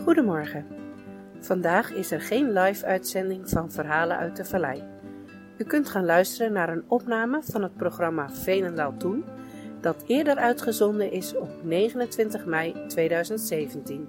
Goedemorgen. Vandaag is er geen live-uitzending van Verhalen uit de Vallei. U kunt gaan luisteren naar een opname van het programma Veenendaal Toen, dat eerder uitgezonden is op 29 mei 2017.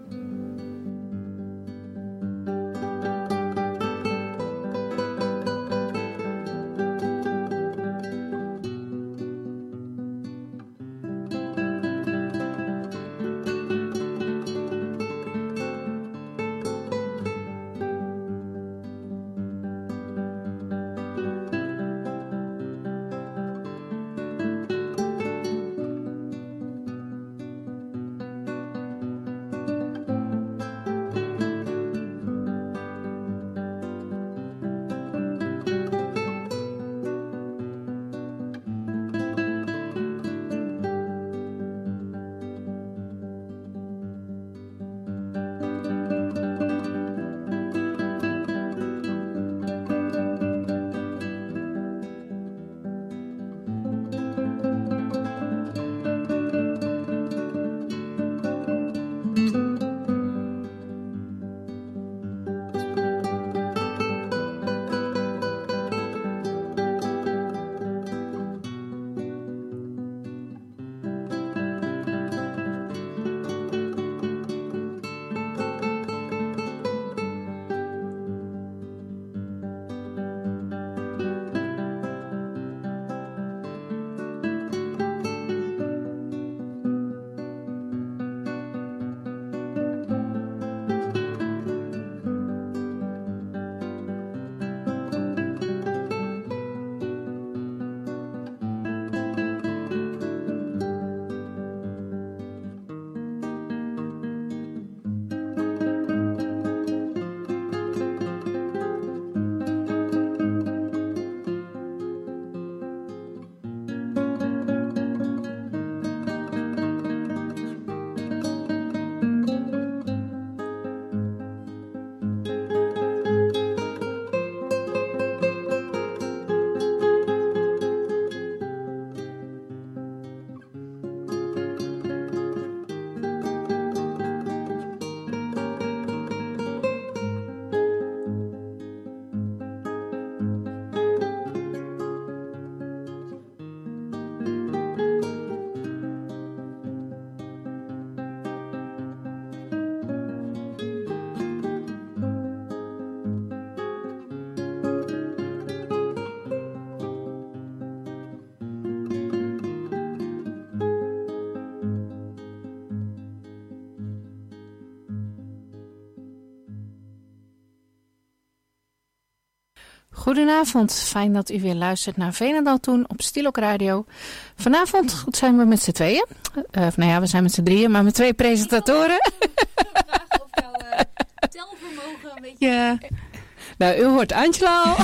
Goedenavond, fijn dat u weer luistert naar Veenendaal Toen op Stilok Radio. Vanavond zijn we met z'n tweeën. We zijn met z'n drieën, maar met twee presentatoren. Of jouw telvermogen een beetje... Ja. Nou, u hoort Angela al.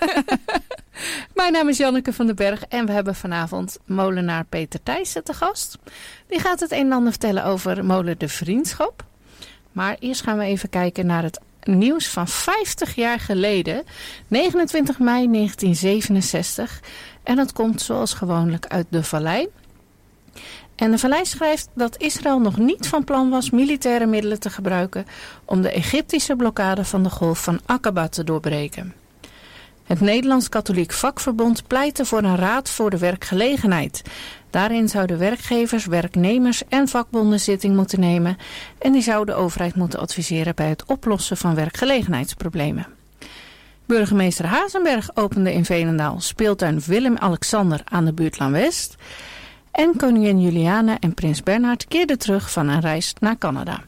Mijn naam is Janneke van den Berg en we hebben vanavond molenaar Peter Thijssen te gast. Die gaat het een en ander vertellen over molen De Vriendschap. Maar eerst gaan we even kijken naar het nieuws van 50 jaar geleden, 29 mei 1967. En dat komt zoals gewoonlijk uit de Vallei. En de Vallei schrijft dat Israël nog niet van plan was militaire middelen te gebruiken om de Egyptische blokkade van de golf van Aqaba te doorbreken. Het Nederlands Katholiek Vakverbond pleitte voor een raad voor de werkgelegenheid. Daarin zouden werkgevers, werknemers en vakbonden zitting moeten nemen en die zou de overheid moeten adviseren bij het oplossen van werkgelegenheidsproblemen. Burgemeester Hazenberg opende in Veenendaal speeltuin Willem-Alexander aan de Buurtlaan West en koningin Juliana en prins Bernhard keerden terug van een reis naar Canada.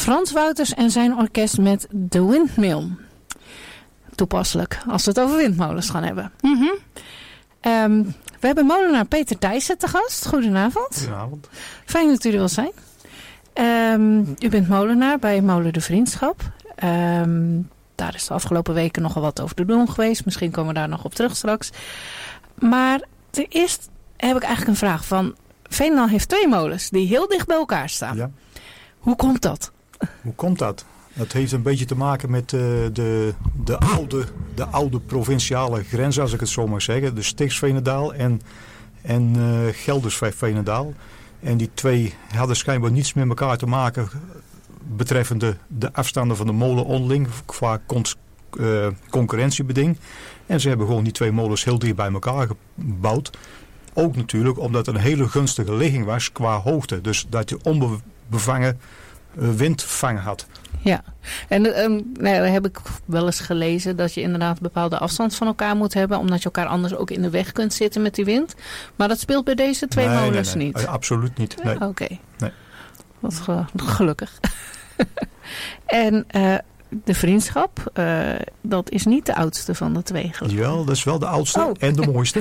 Frans Wouters en zijn orkest met The Windmill. Toepasselijk, als we het over windmolens gaan hebben. Mm-hmm. We hebben molenaar Peter Thijssen te gast. Goedenavond. Goedenavond. Fijn dat u er wil zijn. U bent molenaar bij Molen de Vriendschap. Daar is de afgelopen weken nogal wat over te doen geweest. Misschien komen we daar nog op terug straks. Maar eerst heb ik eigenlijk een vraag van... Veenendaal heeft 2 molens die heel dicht bij elkaar staan. Ja. Hoe komt dat? Hoe komt dat? Dat heeft een beetje te maken met de oude provinciale grens, als ik het zo mag zeggen. De Stichts Veenendaal en Gelders Veenendaal. En die 2 hadden schijnbaar niets met elkaar te maken betreffende de afstanden van de molen onderling qua concurrentiebeding. En ze hebben gewoon die 2 molens heel dicht bij elkaar gebouwd. Ook natuurlijk omdat het een hele gunstige ligging was qua hoogte. Dus dat je onbevangen windvang had. Ja, en heb ik wel eens gelezen dat je inderdaad bepaalde afstand van elkaar moet hebben. Omdat je elkaar anders ook in de weg kunt zitten met die wind. Maar dat speelt bij deze 2 molens niet? Absoluut niet. Nee. Oké. Nee. Wat gelukkig. En de vriendschap, dat is niet de oudste van de 2 geloof ik. Ja, dat is wel de oudste en de mooiste.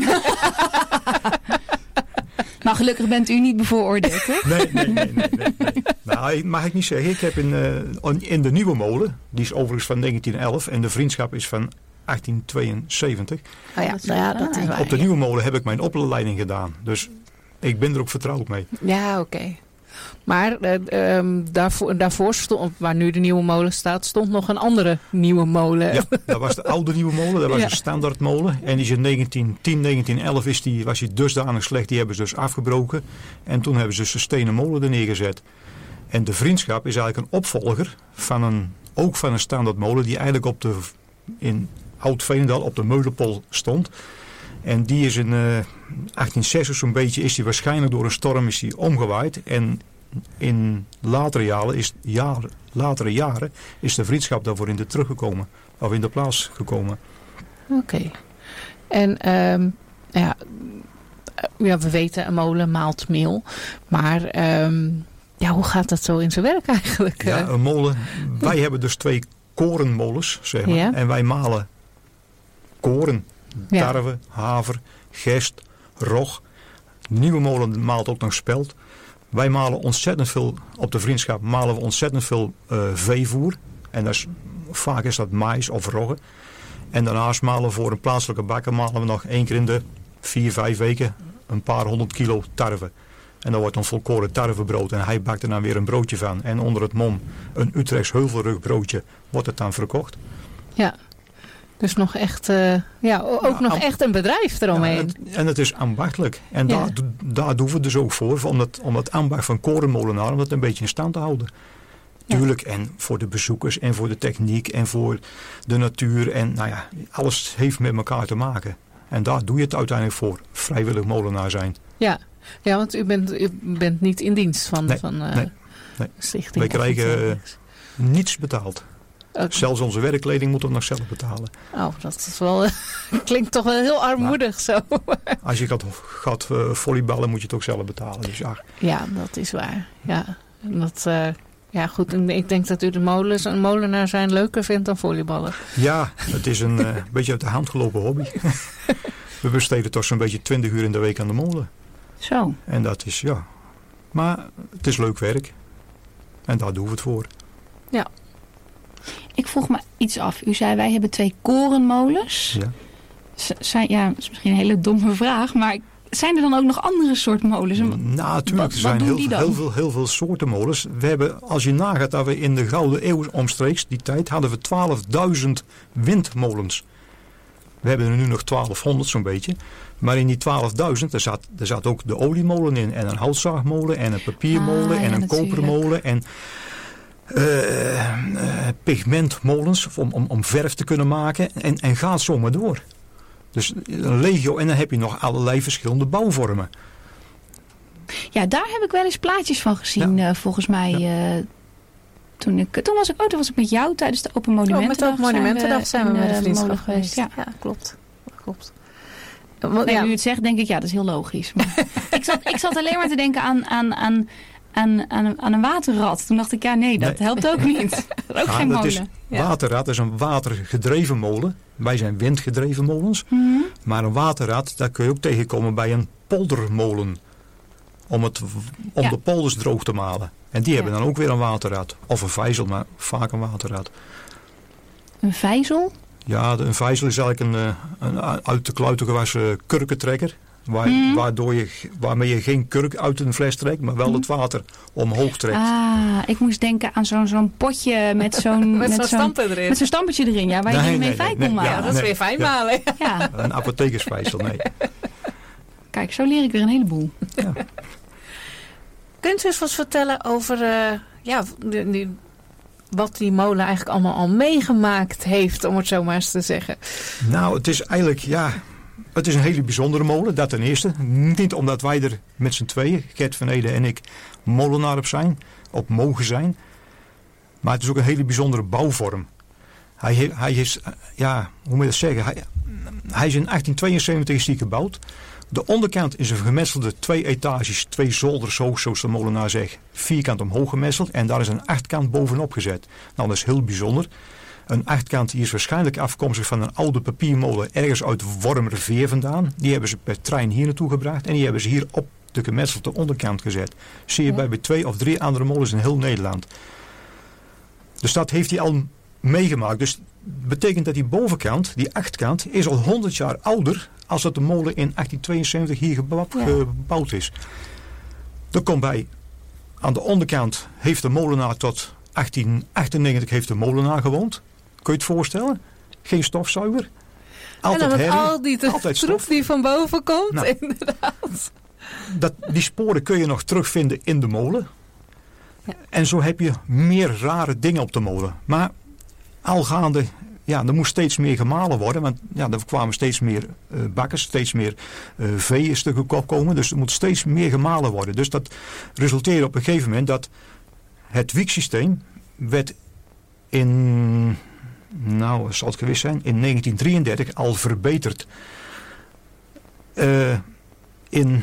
Maar gelukkig bent u niet bevooroordeeld, hè? Nee. Nou, mag ik niet zeggen. Ik heb in de nieuwe molen, die is overigens van 1911 en de vriendschap is van 1872. Oh ja, dat is waar. Op de nieuwe molen heb ik mijn opleiding gedaan. Dus ik ben er ook vertrouwd mee. Ja, oké. Maar daarvoor stond, waar nu de nieuwe molen staat, stond nog een andere nieuwe molen. Ja, dat was de oude nieuwe molen. Dat was een standaardmolen. En die is in 1911 was die dusdanig slecht. Die hebben ze dus afgebroken. En toen hebben ze dus een stenen molen er neergezet. En de vriendschap is eigenlijk een opvolger ook van een standaardmolen die eigenlijk in Oud-Veenendaal op de Meulenpol stond. En die is in 1860 zo'n beetje, is die waarschijnlijk door een storm omgewaaid. En in latere jaren is de vriendschap daarvoor in de plaats gekomen. Oké. En we weten een molen maalt meel. Maar hoe gaat dat zo in zijn werk eigenlijk? Ja, een molen. Wij hebben dus 2 korenmolens, zeg maar. Ja. En wij malen koren. Tarwe, haver, gerst, rog. De nieuwe molen maalt ook nog spelt. Wij malen ontzettend veel, op de vriendschap malen we ontzettend veel veevoer. En vaak is dat mais of rogge. En daarnaast malen we voor een plaatselijke bakker malen we nog 1 keer in de 4-5 weken een paar 100 kilo tarwe. En dan wordt dan volkoren tarwebrood en hij bakt er dan weer een broodje van. En onder het mom een Utrechts heuvelrugbroodje wordt het dan verkocht. Ja. Dus nog echt, nog echt een bedrijf eromheen. Ja, en het is ambachtelijk. En daar doen we het dus ook voor. Om het ambacht van korenmolenaar, om dat een beetje in stand te houden. Tuurlijk, en voor de bezoekers en voor de techniek en voor de natuur. En alles heeft met elkaar te maken. En daar doe je het uiteindelijk voor. Vrijwillig molenaar zijn. Ja, want u bent niet in dienst van de stichting. Wij krijgen niets betaald. Okay. Zelfs onze werkkleding moeten we nog zelf betalen. Oh, dat is wel, klinkt toch wel heel armoedig zo. Als je gaat volleyballen moet je het ook zelf betalen. Dus ja, dat is waar. Ja, goed. Ik denk dat u de molenaar zijn leuker vindt dan volleyballen. Ja, het is een beetje uit de hand gelopen hobby. We besteden toch zo'n beetje 20 uur in de week aan de molen. Zo. En dat is, maar het is leuk werk. En daar doen we het voor. Ja. Ik vroeg me iets af. U zei wij hebben 2 korenmolens. Ja. Dat is misschien een hele domme vraag. Maar zijn er dan ook nog andere soort molens? Nou, natuurlijk. Er zijn heel veel soorten molens. We hebben, als je nagaat dat we in de Gouden Eeuw omstreeks, die tijd, hadden we 12.000 windmolens. We hebben er nu nog 1200 zo'n beetje. Maar in die 12.000, er zat ook de oliemolen in. En een houtzaagmolen en een papiermolen en een kopermolen en pigmentmolens om verf te kunnen maken. En gaat zo maar door. Dus een legio. En dan heb je nog allerlei verschillende bouwvormen. Ja, daar heb ik wel eens plaatjes van gezien, volgens mij. Ja. Toen was ik met jou tijdens de Open Monumentendag. Met de Open Monumentendag zijn we met de vriendschap geweest. Ja, klopt. Nu u het zegt, denk ik, dat is heel logisch. Maar ik zat alleen maar te denken aan aan een waterrad. Toen dacht ik, dat helpt ook niet. Ook geen molen. Waterrad is een watergedreven molen. Wij zijn windgedreven molens. Mm-hmm. Maar een waterrad, daar kun je ook tegenkomen bij een poldermolen. Om de polders droog te malen. En die hebben dan ook weer een waterrad. Of een vijzel, maar vaak een waterrad. Een vijzel? Ja, een vijzel is eigenlijk een uit de kluiten gewassen kurkentrekker. Waarmee je geen kurk uit een fles trekt, maar wel het water omhoog trekt. Ah, ik moest denken aan zo'n potje met zo'n stamper erin. Met zo'n stampertje erin, ja, waar je mee fijn kon malen. Ja, dat is weer fijn malen. Ja. Een apothekersvijzel, nee. Kijk, zo leer ik weer een heleboel. Ja. Kunt u eens wat vertellen over wat die molen eigenlijk allemaal al meegemaakt heeft, om het zo maar eens te zeggen? Nou, het is eigenlijk, het is een hele bijzondere molen, dat ten eerste. Niet omdat wij er met z'n tweeën, Gert van Ede en ik, molenaar op mogen zijn. Maar het is ook een hele bijzondere bouwvorm. Hij is, hoe moet je dat zeggen? Hij is in 1872 is die gebouwd. De onderkant is een gemetselde 2 etages, 2 zolders hoog, zoals de molenaar zegt. Vierkant omhoog gemetseld en daar is een achtkant bovenop gezet. Nou, dat is heel bijzonder. Een achtkant die is waarschijnlijk afkomstig van een oude papiermolen ergens uit Wormerveer vandaan. Die hebben ze per trein hier naartoe gebracht en die hebben ze hier op de gemetselde onderkant gezet. Zie je bij 2 of 3 andere molens in heel Nederland. Dus dat heeft hij al meegemaakt. Dus betekent dat die bovenkant, die achtkant, is al 100 jaar ouder als dat de molen in 1872 hier gebouwd is. Er komt bij, aan de onderkant heeft de molenaar tot 1898 heeft de molenaar gewoond. Kun je het voorstellen? Geen stofzuiger. Altijd en dan herrie, al die troep die van boven komt, nou, inderdaad. Die sporen kun je nog terugvinden in de molen. Ja. En zo heb je meer rare dingen op de molen. Maar al gaande, er moest steeds meer gemalen worden. Want er kwamen steeds meer bakkers, steeds meer vee is er komen. Dus er moet steeds meer gemalen worden. Dus dat resulteerde op een gegeven moment dat het wieksysteem werd in, zal het geweest zijn, in 1933 al verbeterd. In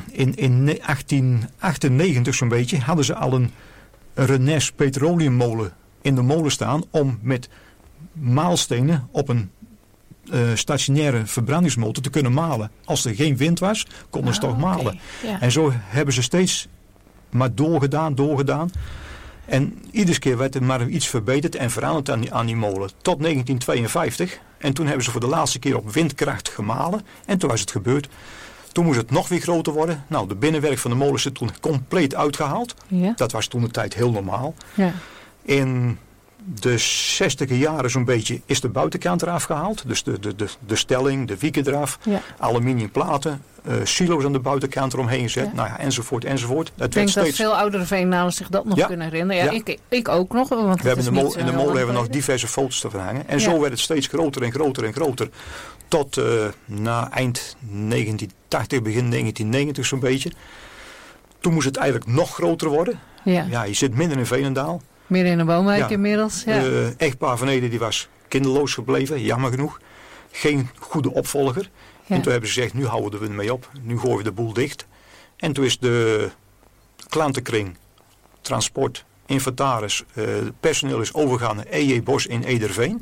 1898 zo'n beetje hadden ze al een Rennes petroleummolen in de molen staan om met maalstenen op een stationaire verbrandingsmotor te kunnen malen. Als er geen wind was, konden ze toch malen. Ja. En zo hebben ze steeds maar doorgedaan. En iedere keer werd er maar iets verbeterd en veranderd aan die molen. Tot 1952. En toen hebben ze voor de laatste keer op windkracht gemalen. En toen was het gebeurd. Toen moest het nog weer groter worden. Nou, de binnenwerk van de molen is er toen compleet uitgehaald. Ja. Dat was toen de tijd heel normaal. Ja. In de 60e jaren zo'n beetje is de buitenkant eraf gehaald. Dus de stelling, de wieken eraf. Ja. Aluminium platen. Silo's aan de buitenkant eromheen gezet. Ja. Enzovoort. Ik denk dat veel oudere Veenendaals zich dat nog kunnen herinneren. Ja, ik ook nog. Want we hebben in de molen hebben we nog diverse foto's te verhangen. En zo werd het steeds groter en groter en groter. Tot na eind 1980, begin 1990 zo'n beetje. Toen moest het eigenlijk nog groter worden. Ja, je zit minder in Veenendaal. Meer in een woonwijk inmiddels. Ja. Echtpaar van Ede die was kinderloos gebleven, jammer genoeg. Geen goede opvolger. Ja. En toen hebben ze gezegd, nu houden we ermee op. Nu gooien we de boel dicht. En toen is de klantenkring, transport, inventaris, personeel is overgegaan naar E.J. Bos in Ederveen.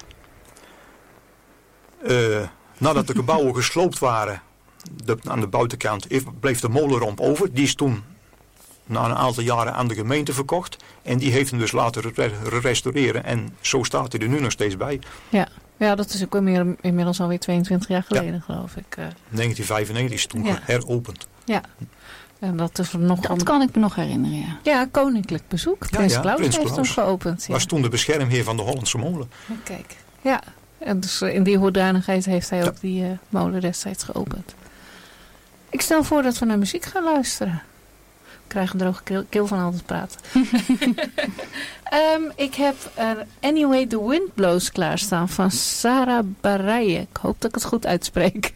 Nadat de gebouwen gesloopt waren aan de buitenkant, bleef de molenromp over. Die is toen na een aantal jaren aan de gemeente verkocht. En die heeft hem dus laten restaureren. En zo staat hij er nu nog steeds bij. Ja, dat is ook inmiddels alweer 22 jaar geleden, geloof ik. 1995 is toen heropend. Ja. En dat is nog dat kan ik me nog herinneren, ja. Ja, koninklijk bezoek. Prins Claus heeft hem geopend. Ja. Was toen de beschermheer van de Hollandse molen. Kijk, ja. En dus in die hoedanigheid heeft hij ook die molen destijds geopend. Ik stel voor dat we naar muziek gaan luisteren. Ik krijg een droge keel van altijd praten. Ik heb Anyway the Wind Blows klaarstaan van Sarah Bareilles. Ik hoop dat ik het goed uitspreek.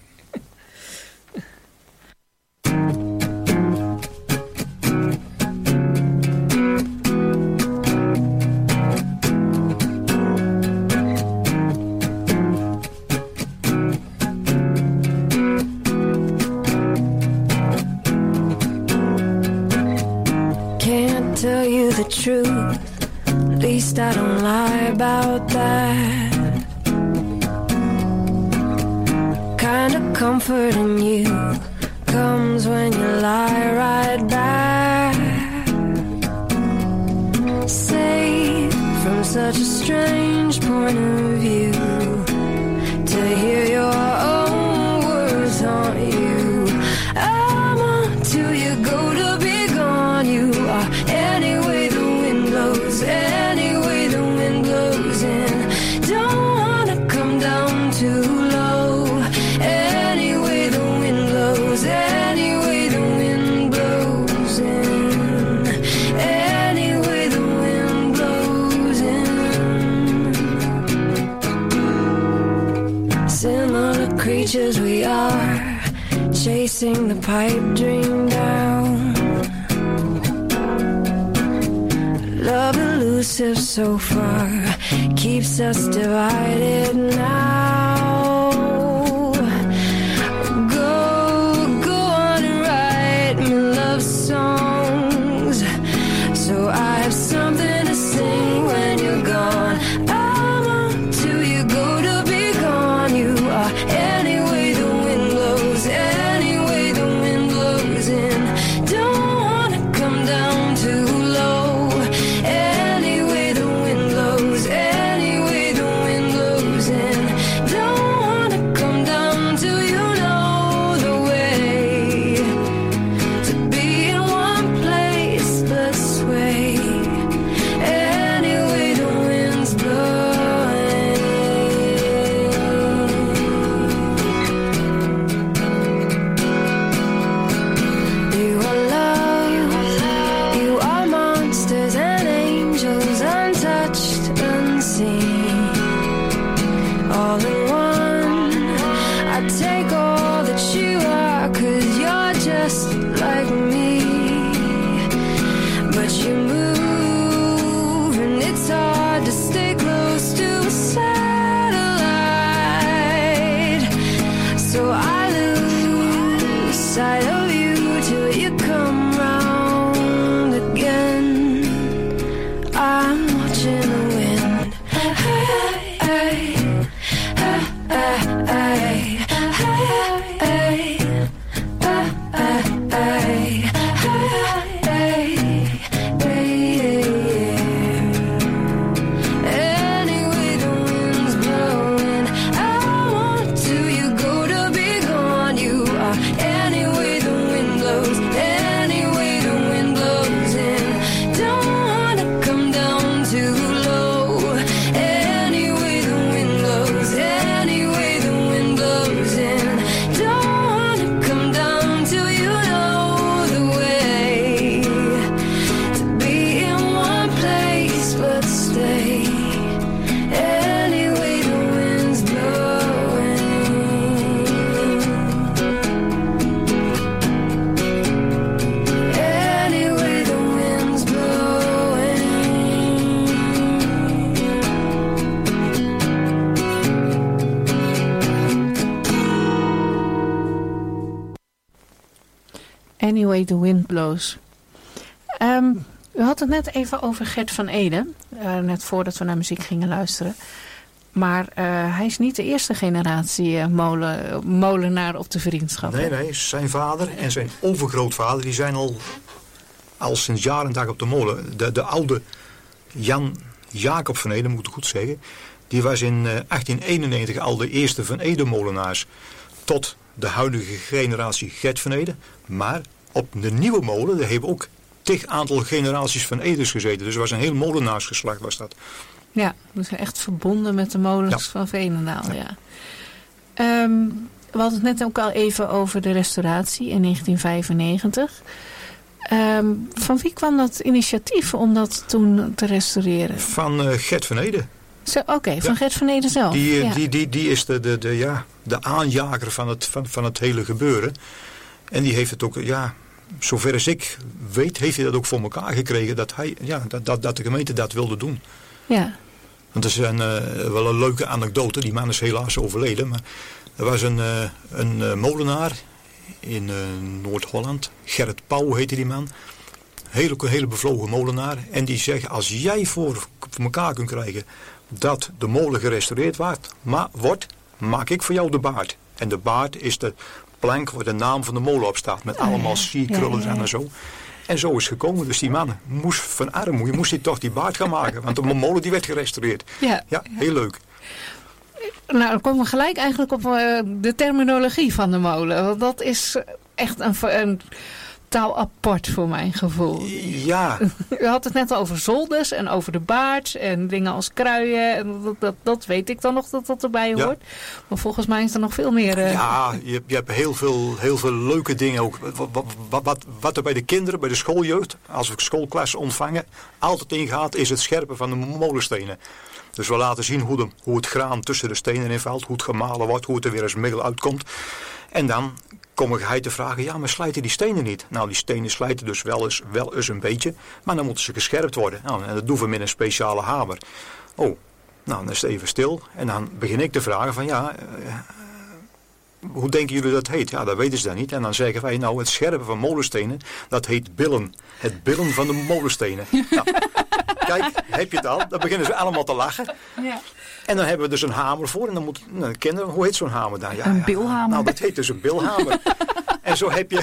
Can't the truth. At least I don't lie about that. Kind of comfort in you comes when you lie right back. Safe from such a strange point of view. To hear your own words haunt you. I'm on till you go to be gone. You are any way the wind blows, any way the wind blows in. Don't wanna come down too low. Any way the wind blows, any way the wind blows in. Any way the wind blows in. Similar creatures we are, chasing the pipe dream down. Love elusive so far, keeps us divided now. Go on and write me love songs, so I have something to sing when you're gone. I'm on till you go to be gone. You are any way the wind blows, any way the wind blows in. Don't wanna come down too low. Any way the wind blows, any way the wind blows in. Don't wanna come down till you know the way to be in one place but sway. Any way the wind's blowing. You are love, you are monsters and angels, untouched, unseen, all in one. I take all that you are, 'cause you're just like me. But you move and it's hard to stay close to a satellite. So I lose sight of you till you come round again. I'm watching the wind. Hey, hey, hey, hey, hey, hey, hey, any way the wind's blowing, I want to you go to be gone. You are any way the wind blows, any way the wind blows in. Don't wanna come down too low. Any way the wind blows, any way the wind blows in. Don't wanna come down till you know the way to be in one place but stay. Any way the wind's blowing. Any way the wind's blowing. Anyway the wind blows. U had het net even over Gert van Eden. Net voordat we naar muziek gingen luisteren. Maar hij is niet de eerste generatie molenaar op de vriendschap. Nee, zijn vader en zijn overgrootvader die zijn al sinds jaren en dag op de molen. De oude Jan Jacob van Eden, moet ik goed zeggen. Die was in 1891 al de eerste Van Eden molenaars. Tot de huidige generatie Gert van Eden. Maar op de nieuwe molen, daar hebben ook tig aantal generaties Van Edens gezeten. Dus het was een heel molenaarsgeslacht was dat. Ja, we zijn echt verbonden met de molens van Veenendaal. Ja. We hadden het net ook al even over de restauratie in 1995. Van wie kwam dat initiatief om dat toen te restaureren? Van Gert van Eden. Oké, van Gert van Eden zelf. Die is de aanjager van het hele gebeuren. En die heeft het ook, zover als ik weet, heeft hij dat ook voor elkaar gekregen dat de gemeente dat wilde doen. Ja. Want dat is wel een leuke anekdote. Die man is helaas overleden. Maar er was een molenaar in Noord-Holland. Gerrit Pauw heette die man. hele bevlogen molenaar. En die zegt, als jij voor elkaar kunt krijgen dat de molen gerestaureerd wordt, maak ik voor jou de baard. En de baard is de plank waar de naam van de molen op staat. Met allemaal sierkrullen en zo. En zo is het gekomen. Dus die man moest van armoede, moest hij toch die baard gaan maken. Want de molen die werd gerestaureerd. Ja, heel leuk. Nou, dan komen we gelijk eigenlijk op de terminologie van de molen. Want dat is echt een taal apart voor mijn gevoel. Ja. U had het net al over zolders en over de baard en dingen als kruien. En dat weet ik dan nog dat dat erbij hoort. Maar volgens mij is er nog veel meer... Ja, je hebt heel veel leuke dingen ook. Wat er bij de kinderen, bij de schooljeugd, als we schoolklassen ontvangen, altijd ingaat, is het scherpen van de molenstenen. Dus we laten zien hoe het graan tussen de stenen invalt, hoe het gemalen wordt, hoe het er weer als meel uitkomt. En dan kom ik te vragen, ja, maar slijten die stenen niet? Nou, die stenen slijten dus wel eens een beetje, maar dan moeten ze gescherpt worden. Nou, en dat doen we met een speciale hamer. Oh, nou, dan is het even stil. En dan begin ik te vragen van, hoe denken jullie dat heet? Ja, dat weten ze dan niet. En dan zeggen wij, nou, het scherpen van molenstenen, dat heet billen. Het billen van de molenstenen. Nou, kijk, heb je het al? Dan beginnen ze allemaal te lachen. Ja. En dan hebben we dus een hamer voor. En dan moet kinderen, hoe heet zo'n hamer dan? Ja, een bilhamer. Nou, dat heet dus een bilhamer. En zo heb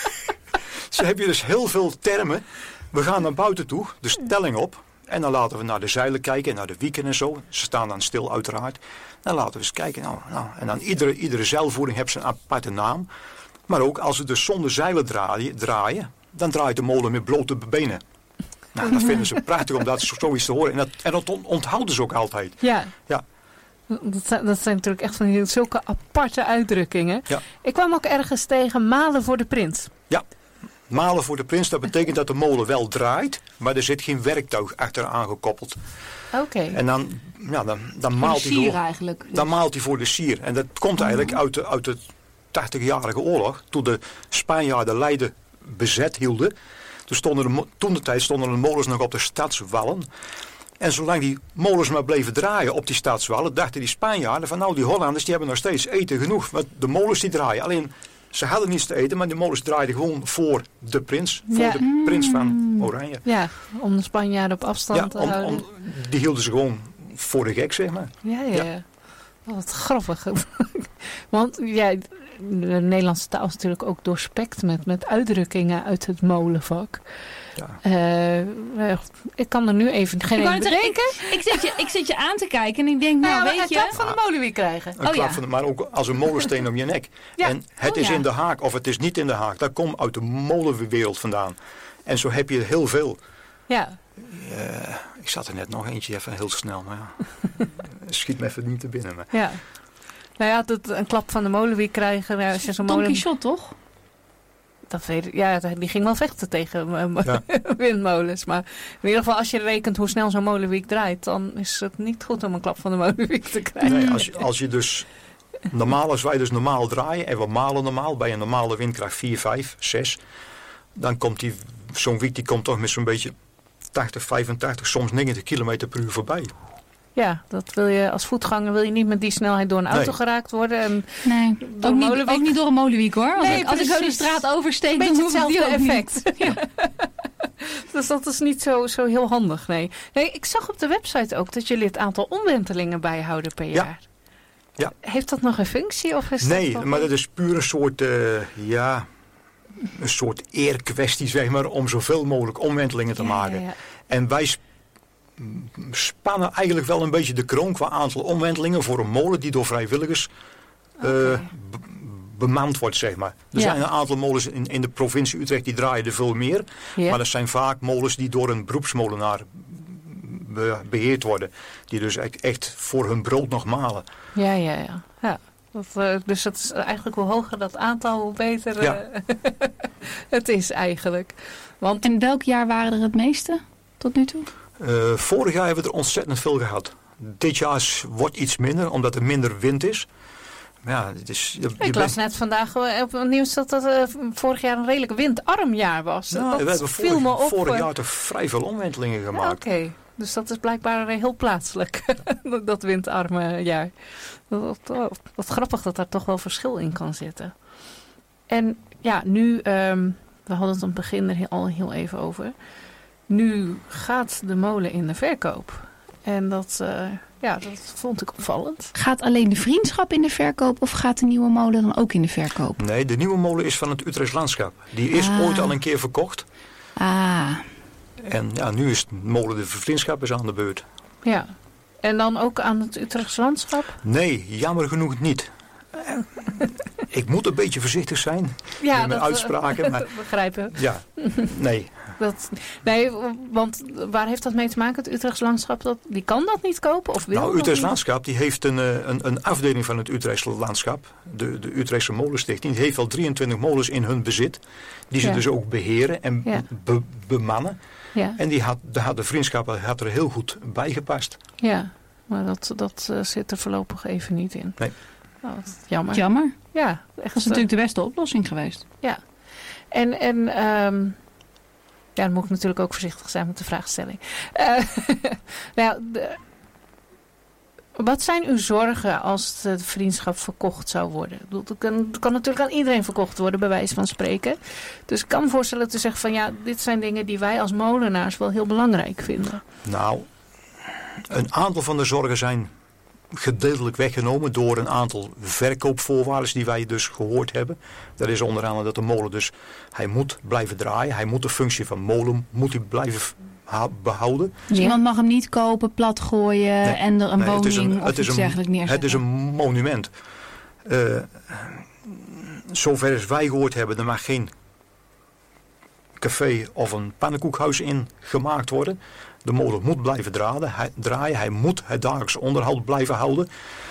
je dus heel veel termen. We gaan naar buiten toe, de stelling op. En dan laten we naar de zeilen kijken, naar de wieken en zo. Ze staan dan stil uiteraard. Dan laten we eens kijken. Nou, en dan iedere zeilvoering heeft zijn aparte naam. Maar ook als we dus zonder zeilen draaien, dan draait de molen met blote benen. Nou, dat vinden ze prachtig om dat zoiets te horen. En dat onthouden ze ook altijd. Ja. Dat zijn natuurlijk echt van zulke aparte uitdrukkingen. Ja. Ik kwam ook ergens tegen malen voor de prins. Ja, malen voor de prins, dat betekent dat de molen wel draait, maar er zit geen werktuig achteraan gekoppeld. Oké. En dan maalt hij eigenlijk. Dan maalt hij voor de sier. En dat komt eigenlijk uit de 80-jarige oorlog, toen de Spanjaarden Leiden bezet hielden. Toen de tijd stonden de molens nog op de stadswallen. En zolang die molens maar bleven draaien op die stadswallen, dachten die Spanjaarden van nou, die Hollanders die hebben nog steeds eten genoeg. Want de molens die draaien. Alleen, ze hadden niets te eten, maar die molens draaiden gewoon voor de prins. Voor de prins van Oranje. Ja, om de Spanjaarden op afstand te houden. Die hielden ze gewoon voor de gek, zeg maar. Ja. Wat grappig. Want de Nederlandse taal is natuurlijk ook doorspekt met uitdrukkingen uit het molenvak. Ja. Ik kan er nu even geen één bedenken. Ik zit je aan te kijken en ik denk, nou weet je... Een klap van de molenwiek krijgen. Maar ook als een molensteen om je nek. Ja. En het is in de haak of het is niet in de haak. Dat komt uit de molenwereld vandaan. En zo heb je heel veel. Ja. Ik zat er net nog eentje even heel snel. Maar schiet me even niet te binnen. Maar. Ja. Nou ja, een klap van de molenwiek krijgen. Als je zo'n Don Quixote, toch? Dat weet ik, die ging wel vechten tegen windmolens. Maar in ieder geval, als je rekent hoe snel zo'n molenwiek draait, dan is het niet goed om een klap van de molenwiek te krijgen. Nee, als je dus als wij dus normaal draaien en we malen normaal bij een normale windkracht 4, 5, 6, dan komt zo'n wiek die komt toch met zo'n beetje 80, 85, soms 90 km per uur voorbij. Ja, dat wil je als voetganger niet met die snelheid door een auto geraakt worden. En nee, ook niet door een molenwiek hoor. Als ik zo de straat oversteek, dan hoef ik die effect. Ja. Dus dat is niet zo heel handig, nee. Ik zag op de website ook dat jullie het aantal omwentelingen bijhouden per jaar. Ja. Heeft dat nog een functie? Of is maar dat is puur een soort eerkwestie, zeg maar, om zoveel mogelijk omwentelingen te maken. Ja. En wij spannen eigenlijk wel een beetje de kroon qua aantal omwentelingen voor een molen die door vrijwilligers bemand wordt, zeg maar. Er zijn een aantal molens in de provincie Utrecht die draaien er veel meer. Ja. Maar dat zijn vaak molens die door een beroepsmolenaar beheerd worden. Die dus echt voor hun brood nog malen. Ja. Dus het is eigenlijk hoe hoger dat aantal, hoe beter het is eigenlijk. Want... En welk jaar waren er het meeste tot nu toe? Vorig jaar hebben we er ontzettend veel gehad. Dit jaar wordt iets minder, omdat er minder wind is. Maar ik las net vandaag op het nieuws dat het vorig jaar een redelijk windarm jaar was. We hebben vorig jaar toch vrij veel omwentelingen gemaakt. Oké. Dus dat is blijkbaar heel plaatselijk, dat windarme jaar. Wat grappig dat daar toch wel verschil in kan zitten. En ja, nu we hadden het aan het begin er al heel even over. Nu gaat de molen in de verkoop. En dat vond ik opvallend. Gaat alleen de vriendschap in de verkoop of gaat de nieuwe molen dan ook in de verkoop? Nee, de nieuwe molen is van het Utrechts Landschap. Die is ooit al een keer verkocht. En ja, nu is de molen de vriendschap is aan de beurt. Ja, en dan ook aan het Utrechts Landschap? Nee, jammer genoeg niet. Ik moet een beetje voorzichtig zijn met mijn uitspraken. Maar, begrijpen. Ja, nee. Nee, want waar heeft dat mee te maken? Het Utrechts Landschap, die kan dat niet kopen? Of wil nou, Utrechts Landschap die heeft een afdeling van het Utrechts Landschap. De Utrechtse Molenstichting. Die heeft al 23 molens in hun bezit. Die ze dus ook beheren en bemannen. Ja. En de vriendschap had er heel goed bij gepast. Ja, maar dat zit er voorlopig even niet in. Nee. Oh, jammer. Jammer. Ja, echt, dat is natuurlijk de beste oplossing geweest. Ja. En dan moet ik natuurlijk ook voorzichtig zijn met de vraagstelling. Wat zijn uw zorgen als de vriendschap verkocht zou worden? Het kan natuurlijk aan iedereen verkocht worden, bij wijze van spreken. Dus ik kan me voorstellen te zeggen van dit zijn dingen die wij als molenaars wel heel belangrijk vinden. Nou, een aantal van de zorgen zijn gedeeltelijk weggenomen door een aantal verkoopvoorwaarden die wij dus gehoord hebben. Dat is onder andere dat de molen dus, hij moet blijven draaien. Hij moet de functie van molen blijven behouden. Dus iemand mag hem niet kopen, plat gooien en er een woning of iets dergelijks neerzetten. Het is een monument. Zover als wij gehoord hebben, er mag geen café of een pannenkoekhuis in gemaakt worden. De molen moet blijven draaien. Hij moet het dagelijks onderhoud blijven houden.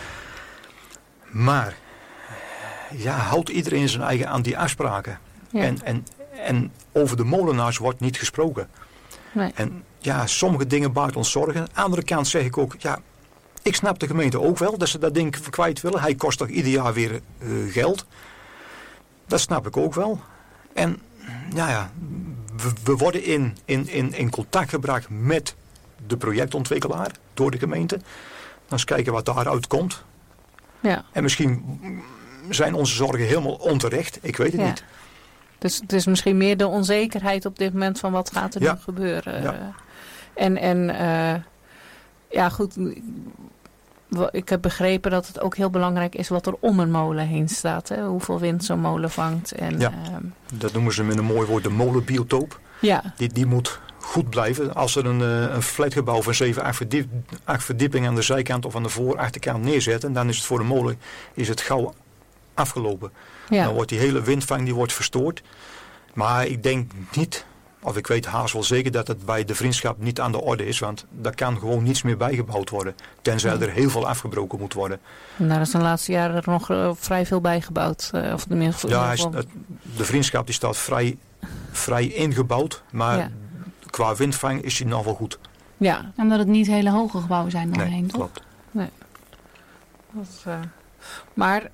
Maar houdt iedereen zijn eigen aan die afspraken. Ja. En over de molenaars wordt niet gesproken. Nee. En sommige dingen baart ons zorgen. Aan de andere kant zeg ik ook, ik snap de gemeente ook wel dat ze dat ding kwijt willen. Hij kost toch ieder jaar weer geld. Dat snap ik ook wel. En we worden in contact gebracht met de projectontwikkelaar door de gemeente. Dan eens kijken wat daaruit komt. Ja. En misschien zijn onze zorgen helemaal onterecht. Ik weet het niet. Dus het is misschien meer de onzekerheid op dit moment van wat gaat er nu gebeuren. Ja. Goed. Ik heb begrepen dat het ook heel belangrijk is wat er om een molen heen staat. Hè? Hoeveel wind zo'n molen vangt. En, dat noemen ze met een mooi woord de molenbiotoop. Ja. Die moet goed blijven. Als er een flatgebouw van 7, 8 verdiepingen aan de zijkant of aan de voor-achterkant neerzetten, dan is het voor de molen gauw afgelopen. Ja. Dan wordt die hele windvang wordt verstoord. Maar ik denk niet, of ik weet haast wel zeker dat het bij de vriendschap niet aan de orde is. Want daar kan gewoon niets meer bijgebouwd worden. Tenzij er heel veel afgebroken moet worden. Nou, er is de laatste jaren er nog vrij veel bijgebouwd. De vriendschap die staat vrij ingebouwd. Maar qua windvang is die nog wel goed. Ja, omdat het niet hele hoge gebouwen zijn doorheen, toch? Klopt. Nee. Maar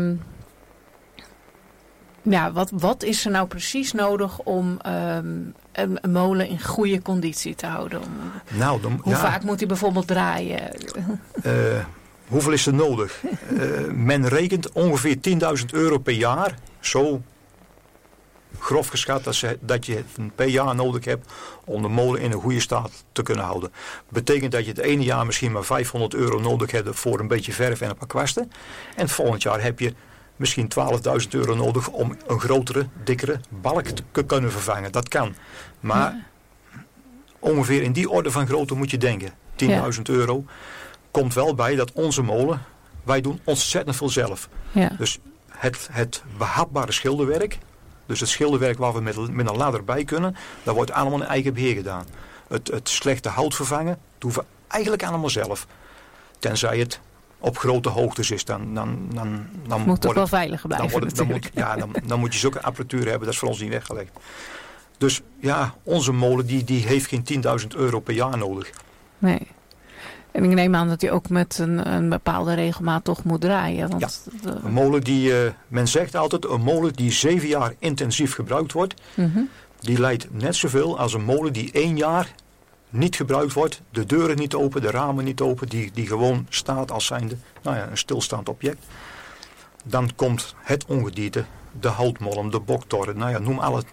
wat is er nou precies nodig om een molen in goede conditie te houden? Hoe vaak moet hij bijvoorbeeld draaien? Hoeveel is er nodig? Men rekent ongeveer €10.000 per jaar. Zo grof geschat dat je het per jaar nodig hebt om de molen in een goede staat te kunnen houden. Betekent dat je het ene jaar misschien maar €500 nodig hebt voor een beetje verf en een paar kwasten. En het volgend jaar heb je misschien €12.000 nodig om een grotere, dikkere balk te kunnen vervangen. Dat kan. Maar ongeveer in die orde van grootte moet je denken. €10.000 komt wel bij dat onze molen, wij doen ontzettend veel zelf. Ja. Dus het behapbare schilderwerk, dus het schilderwerk waar we met een ladder bij kunnen, dat wordt allemaal in eigen beheer gedaan. Het slechte hout vervangen, doen we eigenlijk allemaal zelf. Tenzij het op grote hoogtes is, dan moet het wel veiliger blijven. Dan moet je zulke apparatuur hebben, dat is voor ons niet weggelegd. Dus onze molen die heeft geen €10.000 per jaar nodig. Nee. En ik neem aan dat hij ook met een bepaalde regelmaat toch moet draaien. Want een molen men zegt altijd, een molen die 7 jaar intensief gebruikt wordt, die leidt net zoveel als een molen die 1 jaar niet gebruikt wordt, de deuren niet open, de ramen niet open, die gewoon staat als zijnde een stilstaand object. Dan komt het ongedierte, de houtmolm, de boktorren, noem alle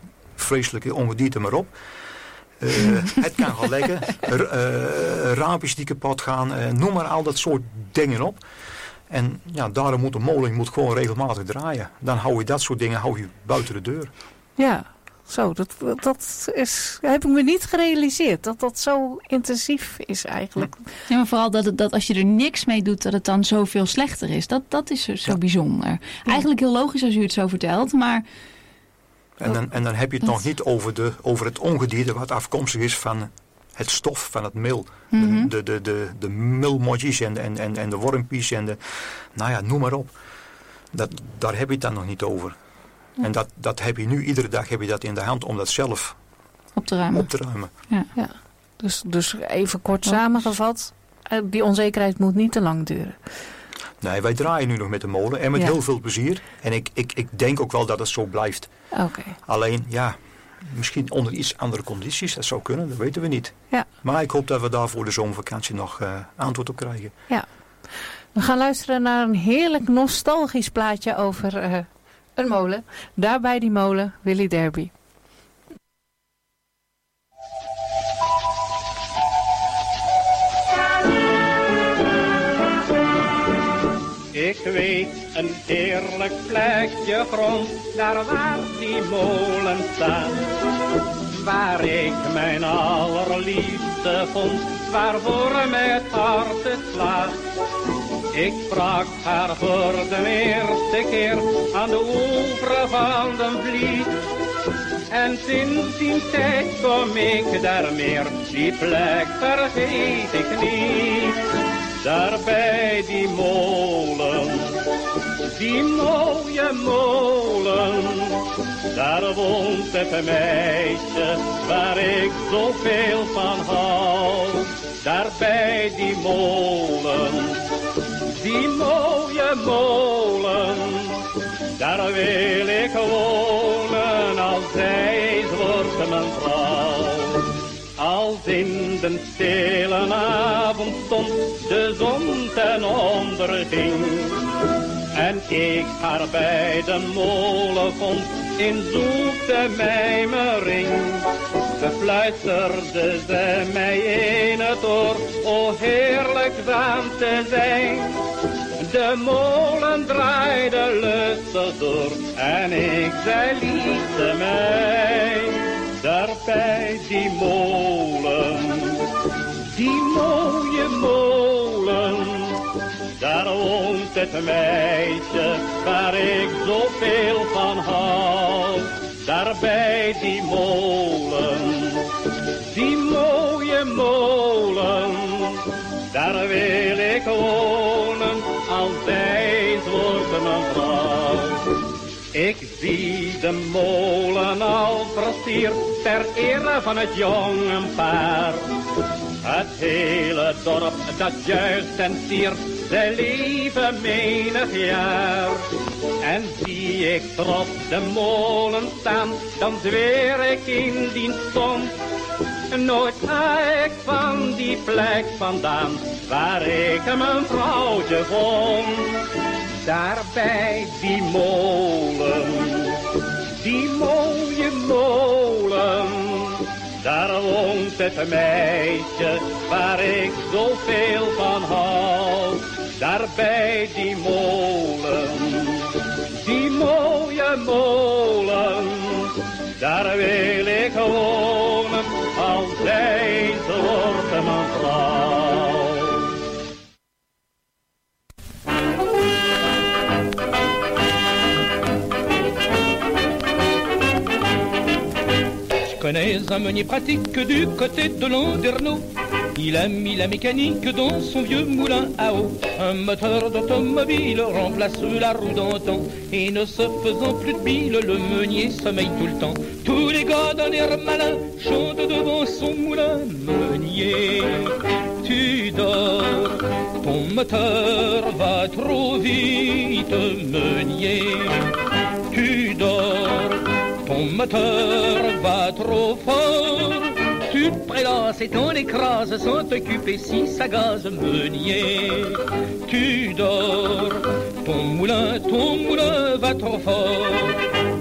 vreselijke ongedierte maar op. Het kan gaan lekken. Raampjes die kapot gaan. Noem maar al dat soort dingen op. En ja, daarom moet de molen gewoon regelmatig draaien. Dan hou je dat soort dingen buiten de deur. Ja, zo. Dat heb ik me niet gerealiseerd. Dat zo intensief is eigenlijk. Ja, maar vooral dat als je er niks mee doet, dat het dan zoveel slechter is. Dat is zo bijzonder. Ja. Eigenlijk heel logisch als u het zo vertelt, maar... En dan heb je het nog niet over het ongedierte wat afkomstig is van het stof van het meel. Mm-hmm. De meelmodjes en de wormpies en noem maar op. Daar heb je het dan nog niet over. Ja. En dat heb je nu, iedere dag heb je dat in de hand om dat zelf op te ruimen. Ja. Dus even kort samengevat, die onzekerheid moet niet te lang duren. Nee, wij draaien nu nog met de molen en met heel veel plezier. En ik denk ook wel dat het zo blijft. Okay. Alleen, misschien onder iets andere condities. Dat zou kunnen, dat weten we niet. Ja. Maar ik hoop dat we daar voor de zomervakantie nog antwoord op krijgen. Ja. We gaan luisteren naar een heerlijk nostalgisch plaatje over een molen. Daar bij die molen, Willy Derby. Ik weet een eerlijk plekje grond, daar waar die molen staat. Waar ik mijn allerliefste vond, waarvoor mij het hart het slaat. Ik sprak haar voor de eerste keer aan de oever van de Vliet. En sinds die tijd kom ik daar meer, die plek vergeet ik niet. Daar bij die molen, die mooie molen, daar woont het meisje waar ik zoveel van hou. Daar bij die molen, die mooie molen, daar wil ik wonen als zij wordt mijn vrouw. Als in de stille avondstond de zon ten onder ging en ik haar bij de molen vond in zoete mijmering, befluisterde ze mij in het oor, o heerlijk zaam te zijn. De molen draaide lustig door en ik zei liefde mij. Daar bij die molen, die mooie molen, daar woont het meisje waar ik zoveel van hou. Daar bij die molen, die mooie molen, daar wil ik wonen als zij wordt mijn vrouw. Ik zie de molen al versierd ter ere van het jonge paar. Het hele dorp dat juicht en siert, zij leven menig jaar. En zie ik trots de molen staan, dan zweer ik in dienst stond. Nooit ga ik van die plek vandaan, waar ik mijn vrouwtje vond. Daar bij die molen, die mooie molen, daar woont het meisje waar ik zoveel van hou. Daar bij die molen, die mooie molen, daar wil ik wonen als zij wordt mijn vrouw. Je connais un meunier pratique du côté de Landerneau. Il a mis la mécanique dans son vieux moulin à eau. Un moteur d'automobile remplace la roue d'antan. Et ne se faisant plus de bile, le meunier sommeille tout le temps. Tous les gars d'un air malin chantent devant son moulin. Meunier, tu dors, ton moteur va trop vite. Meunier, tu dors, ton moteur va trop fort. Tu te prélasses et t'en écrases sans t'occuper si ça gaze. Meunier, tu dors, ton moulin va trop fort.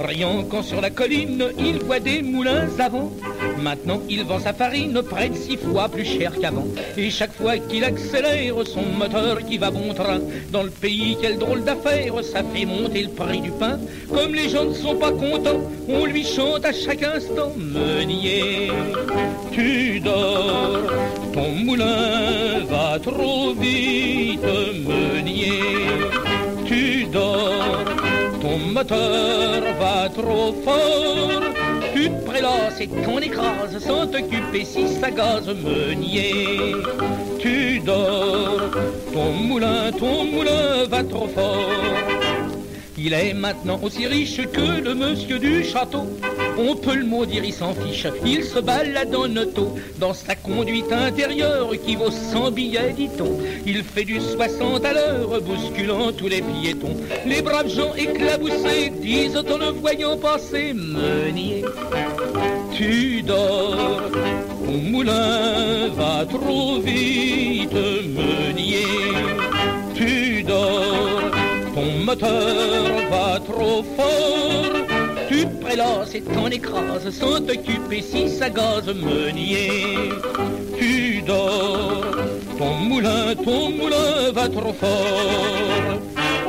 souriant quand sur la colline il voit des moulins à vent. Maintenant il vend sa farine près de 6 fois plus cher qu'avant. Et chaque fois qu'il accélère son moteur qui va bon train, dans le pays quelle drôle d'affaire, ça fait monter le prix du pain. Comme les gens ne sont pas contents, on lui chante à chaque instant: meunier, tu dors, ton moulin va trop vite. Meunier, tu dors, ton moteur va trop fort. Tu te prélasses et t'en écrases sans t'occuper si ça gaze. Meunier, tu dors, ton moulin va trop fort. Il est maintenant aussi riche que le monsieur du château. On peut le maudire, il s'en fiche. Il se balade en auto dans sa conduite intérieure qui vaut 100 billets, dit-on. Il fait du 60 à l'heure, bousculant tous les piétons. Les braves gens éclaboussés disent en le voyant passer: meunier, tu dors, ton moulin va trop vite. Meunier, tu dors, ton moteur va trop fort. Tu te prélasses et t'en écrases sans t'occuper si ça gaze. Meunier, tu dors, ton moulin va trop fort.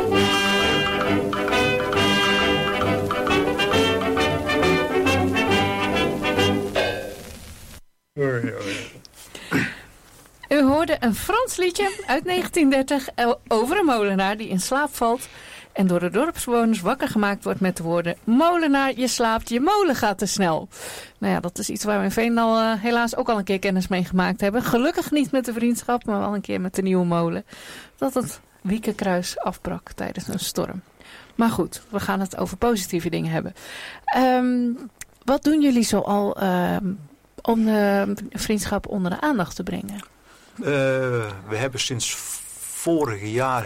U hoorde een Frans liedje uit 1930 over een molenaar die in slaap valt en door de dorpsbewoners wakker gemaakt wordt met de woorden: molenaar, je slaapt, je molen gaat te snel. Nou ja, dat is iets waar we in Veenendaal helaas ook al een keer kennis mee gemaakt hebben. Gelukkig niet met de vriendschap, maar wel een keer met de nieuwe molen. Dat het Wiekenkruis afbrak tijdens een storm. Maar goed, we gaan het over positieve dingen hebben. Wat doen jullie zoal om de vriendschap onder de aandacht te brengen? We hebben sinds vorig jaar